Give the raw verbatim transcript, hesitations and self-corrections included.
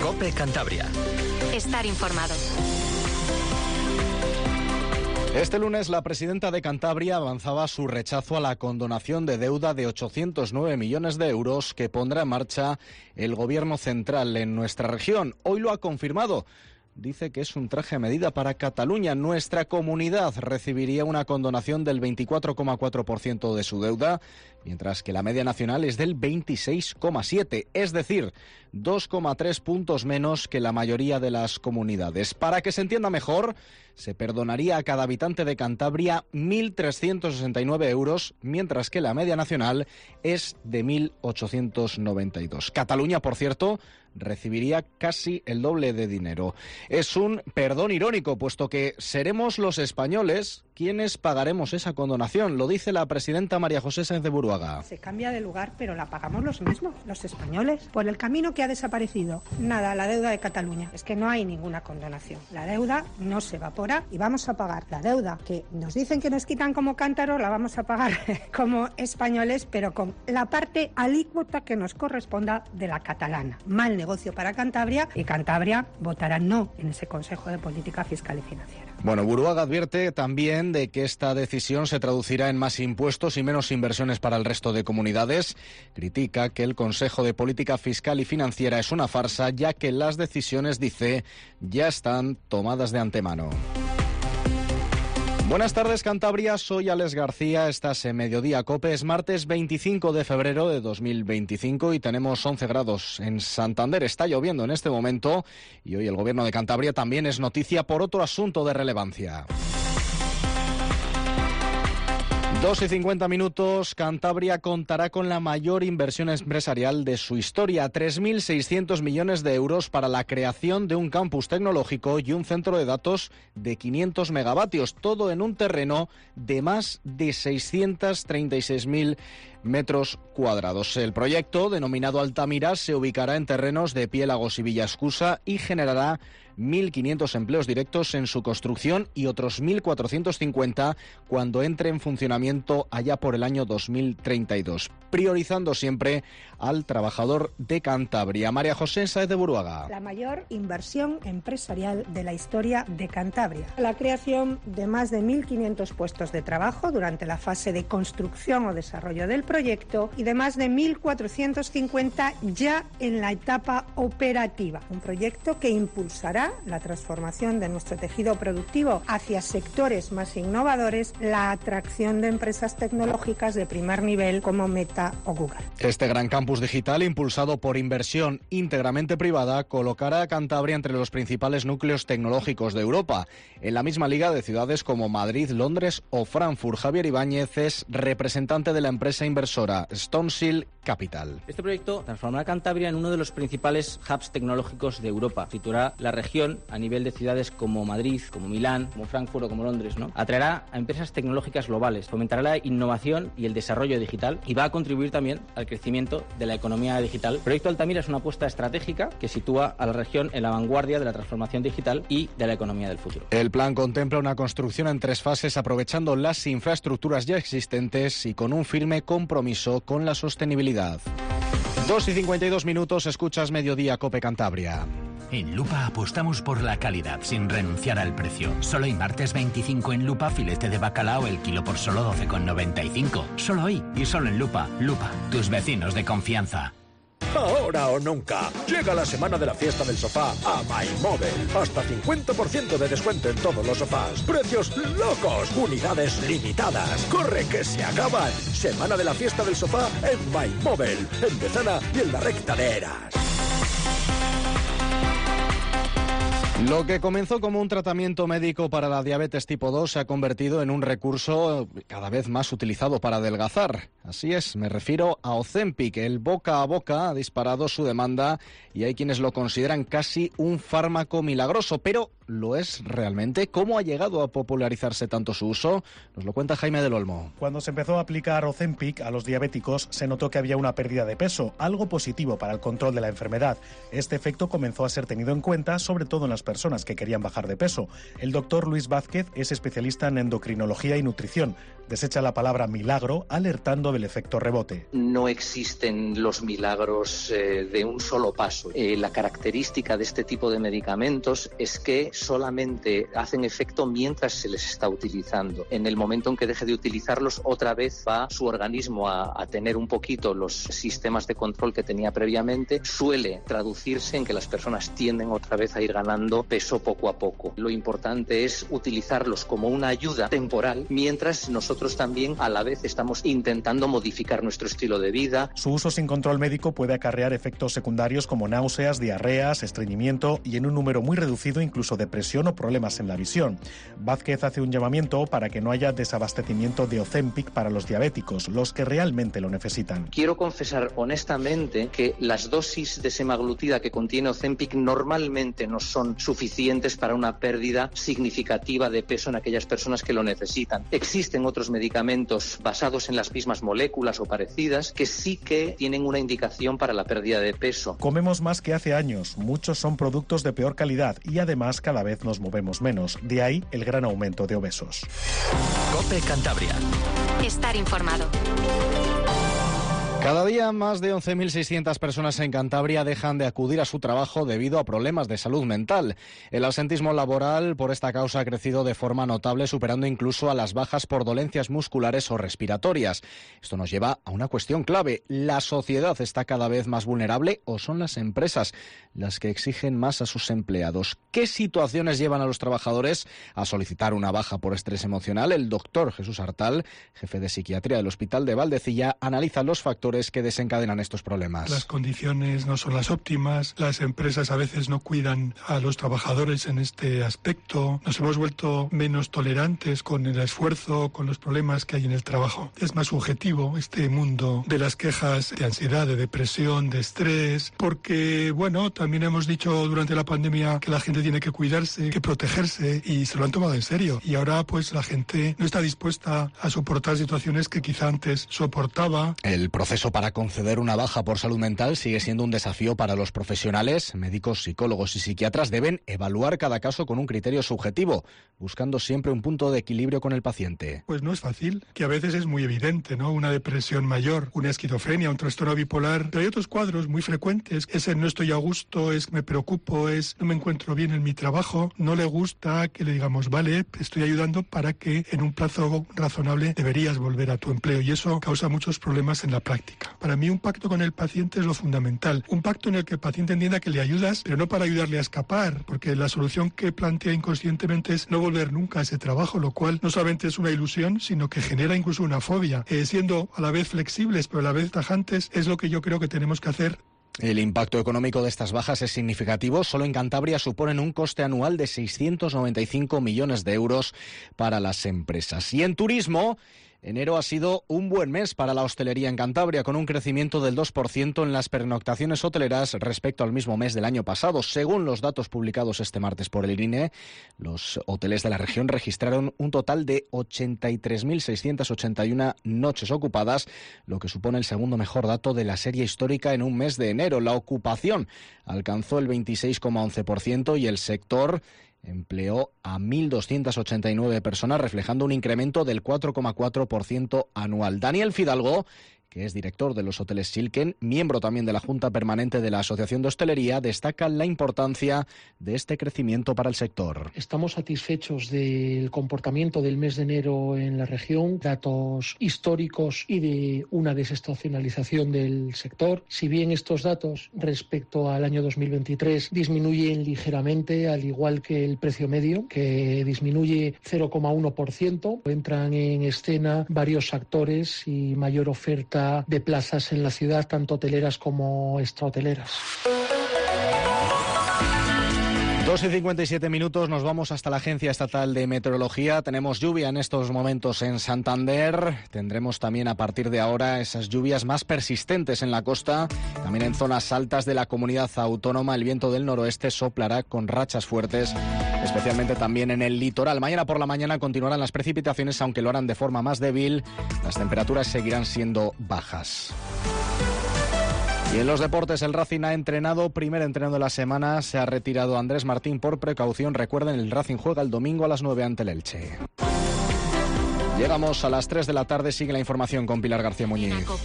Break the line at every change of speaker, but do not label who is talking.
COPE Cantabria.
Estar informado.
Este lunes la presidenta de Cantabria avanzaba su rechazo a la condonación de deuda de ochocientos nueve millones de euros que pondrá en marcha el gobierno central en nuestra región. Hoy lo ha confirmado. Dice que es un traje a medida para Cataluña. Nuestra comunidad recibiría una condonación del veinticuatro coma cuatro por ciento de su deuda, mientras que la media nacional es del veintiséis coma siete por ciento, es decir, dos coma tres puntos menos que la mayoría de las comunidades. Para que se entienda mejor, se perdonaría a cada habitante de Cantabria mil trescientos sesenta y nueve euros, mientras que la media nacional es de mil ochocientos noventa y dos. Cataluña, por cierto, recibiría casi el doble de dinero. Es un perdón irónico, puesto que seremos los españoles quienes pagaremos esa condonación, lo dice la presidenta María José Sáenz de Buruaga.
Se cambia de lugar, pero la pagamos los mismos, los españoles, por el camino que ha desaparecido. Nada, la deuda de Cataluña. Es que no hay ninguna condonación. La deuda no se evapora y vamos a pagar la deuda que nos dicen que nos quitan como cántaros, la vamos a pagar como españoles, pero con la parte alícuota que nos corresponda de la catalana. Mal negocio para Cantabria, y Cantabria votará no en ese Consejo de Política Fiscal y Financiera.
Bueno, Buruaga advierte también de que esta decisión se traducirá en más impuestos y menos inversiones para el resto de comunidades. Critica que el Consejo de Política Fiscal y Financiera es una farsa, ya que las decisiones, dice, ya están tomadas de antemano. Buenas tardes, Cantabria. Soy Alex García. Estás en Mediodía Cope. Es martes veinticinco de febrero de dos mil veinticinco y tenemos once grados en Santander. Está lloviendo en este momento y hoy el Gobierno de Cantabria también es noticia por otro asunto de relevancia. Dos y cincuenta minutos, Cantabria contará con la mayor inversión empresarial de su historia, tres mil seiscientos millones de euros para la creación de un campus tecnológico y un centro de datos de quinientos megavatios, todo en un terreno de más de seiscientos treinta y seis mil metros cuadrados. El proyecto, denominado Altamira, se ubicará en terrenos de Piélagos y Villascusa y generará mil quinientos empleos directos en su construcción y otros mil cuatrocientos cincuenta cuando entre en funcionamiento allá por el año dos mil treinta y dos, priorizando siempre al trabajador de Cantabria. María José Sáenz de Buruaga.
La mayor inversión empresarial de la historia de Cantabria. La creación de más de mil quinientos puestos de trabajo durante la fase de construcción o desarrollo del proyecto y de más de mil cuatrocientos cincuenta ya en la etapa operativa. Un proyecto que impulsará la transformación de nuestro tejido productivo hacia sectores más innovadores, la atracción de empresas tecnológicas de primer nivel como Meta o Google.
Este gran campus digital, impulsado por inversión íntegramente privada, colocará a Cantabria entre los principales núcleos tecnológicos de Europa, en la misma liga de ciudades como Madrid, Londres o Frankfurt. Javier Ibáñez es representante de la empresa inversora Stonehill Capital.
Este proyecto transformará a Cantabria en uno de los principales hubs tecnológicos de Europa. Situará la región a nivel de ciudades como Madrid, como Milán, como Frankfurt o como Londres, ¿no? Atraerá a empresas tecnológicas globales, fomentará la innovación y el desarrollo digital y va a contribuir también al crecimiento de la economía digital. El proyecto Altamira es una apuesta estratégica que sitúa a la región en la vanguardia de la transformación digital y de la economía del futuro.
El plan contempla una construcción en tres fases, aprovechando las infraestructuras ya existentes y con un firme compromiso con la sostenibilidad. dos y cincuenta y dos minutos, escuchas Mediodía Cope Cantabria.
En Lupa apostamos por la calidad sin renunciar al precio. Solo hoy martes veinticinco en Lupa, filete de bacalao el kilo por solo doce con noventa y cinco. Solo hoy y solo en Lupa. Lupa, tus vecinos de confianza.
Ahora o nunca. Llega la semana de la fiesta del sofá a MyMobile. Hasta cincuenta por ciento de descuento en todos los sofás. Precios locos. Unidades limitadas. Corre que se acaban. Semana de la fiesta del sofá en MyMobile. En Bezana y en la recta de Eras.
Lo que comenzó como un tratamiento médico para la diabetes tipo dos se ha convertido en un recurso cada vez más utilizado para adelgazar. Así es, me refiero a Ozempic. El boca a boca ha disparado su demanda y hay quienes lo consideran casi un fármaco milagroso, pero ¿lo es realmente? ¿Cómo ha llegado a popularizarse tanto su uso? Nos lo cuenta Jaime del Olmo.
Cuando se empezó a aplicar Ozempic a los diabéticos, se notó que había una pérdida de peso, algo positivo para el control de la enfermedad. Este efecto comenzó a ser tenido en cuenta, sobre todo en las personas que querían bajar de peso. El doctor Luis Vázquez es especialista en endocrinología y nutrición. Desecha la palabra milagro, alertando del efecto rebote.
No existen los milagros eh, de un solo paso. Eh, la característica de este tipo de medicamentos es que solamente hacen efecto mientras se les está utilizando. En el momento en que deje de utilizarlos, otra vez va su organismo a, a tener un poquito los sistemas de control que tenía previamente. Suele traducirse en que las personas tienden otra vez a ir ganando peso poco a poco. Lo importante es utilizarlos como una ayuda temporal, mientras nosotros también a la vez estamos intentando modificar nuestro estilo de vida.
Su uso sin control médico puede acarrear efectos secundarios como náuseas, diarreas, estreñimiento y en un número muy reducido incluso depresión o problemas en la visión. Vázquez hace un llamamiento para que no haya desabastecimiento de Ozempic para los diabéticos, los que realmente lo necesitan.
Quiero confesar honestamente que las dosis de semaglutida que contiene Ozempic normalmente no son suficientes para una pérdida significativa de peso en aquellas personas que lo necesitan. Existen otros medicamentos basados en las mismas moléculas o parecidas que sí que tienen una indicación para la pérdida de peso.
Comemos más que hace años, muchos son productos de peor calidad y además cada vez nos movemos menos. De ahí el gran aumento de obesos.
COPE Cantabria.
Estar informado.
Cada día más de once mil seiscientas personas en Cantabria dejan de acudir a su trabajo debido a problemas de salud mental. El absentismo laboral por esta causa ha crecido de forma notable, superando incluso a las bajas por dolencias musculares o respiratorias. Esto nos lleva a una cuestión clave. ¿La sociedad está cada vez más vulnerable o son las empresas las que exigen más a sus empleados? ¿Qué situaciones llevan a los trabajadores a solicitar una baja por estrés emocional? El doctor Jesús Artal, jefe de psiquiatría del Hospital de Valdecilla, analiza los factores que desencadenan estos problemas.
Las condiciones no son las óptimas, las empresas a veces no cuidan a los trabajadores en este aspecto, nos hemos vuelto menos tolerantes con el esfuerzo, con los problemas que hay en el trabajo. Es más subjetivo este mundo de las quejas de ansiedad, de depresión, de estrés, porque, bueno, también hemos dicho durante la pandemia que la gente tiene que cuidarse, que protegerse, y se lo han tomado en serio. Y ahora, pues, la gente no está dispuesta a soportar situaciones que quizá antes soportaba.
El proceso para conceder una baja por salud mental sigue siendo un desafío para los profesionales. Médicos, psicólogos y psiquiatras deben evaluar cada caso con un criterio subjetivo, buscando siempre un punto de equilibrio con el paciente.
Pues no es fácil, que a veces es muy evidente, ¿no? Una depresión mayor, una esquizofrenia, un trastorno bipolar, pero hay otros cuadros muy frecuentes. Es el no estoy a gusto, es me preocupo, es no me encuentro bien en mi trabajo, no le gusta que le digamos, vale, estoy ayudando para que en un plazo razonable deberías volver a tu empleo, y eso causa muchos problemas en la práctica. Para mí un pacto con el paciente es lo fundamental. Un pacto en el que el paciente entienda que le ayudas, pero no para ayudarle a escapar, porque la solución que plantea inconscientemente es no volver nunca a ese trabajo, lo cual no solamente es una ilusión, sino que genera incluso una fobia. Eh, siendo a la vez flexibles, pero a la vez tajantes, es lo que yo creo que tenemos que hacer.
El impacto económico de estas bajas es significativo. Solo en Cantabria suponen un coste anual de seiscientos noventa y cinco millones de euros para las empresas. Y en turismo, enero ha sido un buen mes para la hostelería en Cantabria, con un crecimiento del dos por ciento en las pernoctaciones hoteleras respecto al mismo mes del año pasado. Según los datos publicados este martes por el I N E, los hoteles de la región registraron un total de ochenta y tres mil seiscientas ochenta y una noches ocupadas, lo que supone el segundo mejor dato de la serie histórica en un mes de enero. La ocupación alcanzó el veintiséis coma once por ciento y el sector empleó a mil doscientas ochenta y nueve personas, reflejando un incremento del cuatro coma cuatro por ciento anual. Daniel Fidalgo, que es director de los hoteles Silken, miembro también de la Junta Permanente de la Asociación de Hostelería, destaca la importancia de este crecimiento para el sector.
Estamos satisfechos del comportamiento del mes de enero en la región, datos históricos y de una desestacionalización del sector. Si bien estos datos respecto al año dos mil veintitrés disminuyen ligeramente, al igual que el precio medio, que disminuye cero coma uno por ciento, entran en escena varios actores y mayor oferta de plazas en la ciudad, tanto hoteleras como extrahoteleras.
dos y cincuenta y siete minutos, nos vamos hasta la Agencia Estatal de Meteorología. Tenemos lluvia en estos momentos en Santander. Tendremos también a partir de ahora esas lluvias más persistentes en la costa. También en zonas altas de la comunidad autónoma el viento del noroeste soplará con rachas fuertes especialmente también en el litoral. Mañana por la mañana continuarán las precipitaciones, aunque lo harán de forma más débil. Las temperaturas seguirán siendo bajas. Y en los deportes, el Racing ha entrenado, primer entreno de la semana, se ha retirado Andrés Martín por precaución. Recuerden, el Racing juega el domingo a las nueve ante el Elche. Llegamos a las tres de la tarde, sigue la información con Pilar García Muñiz.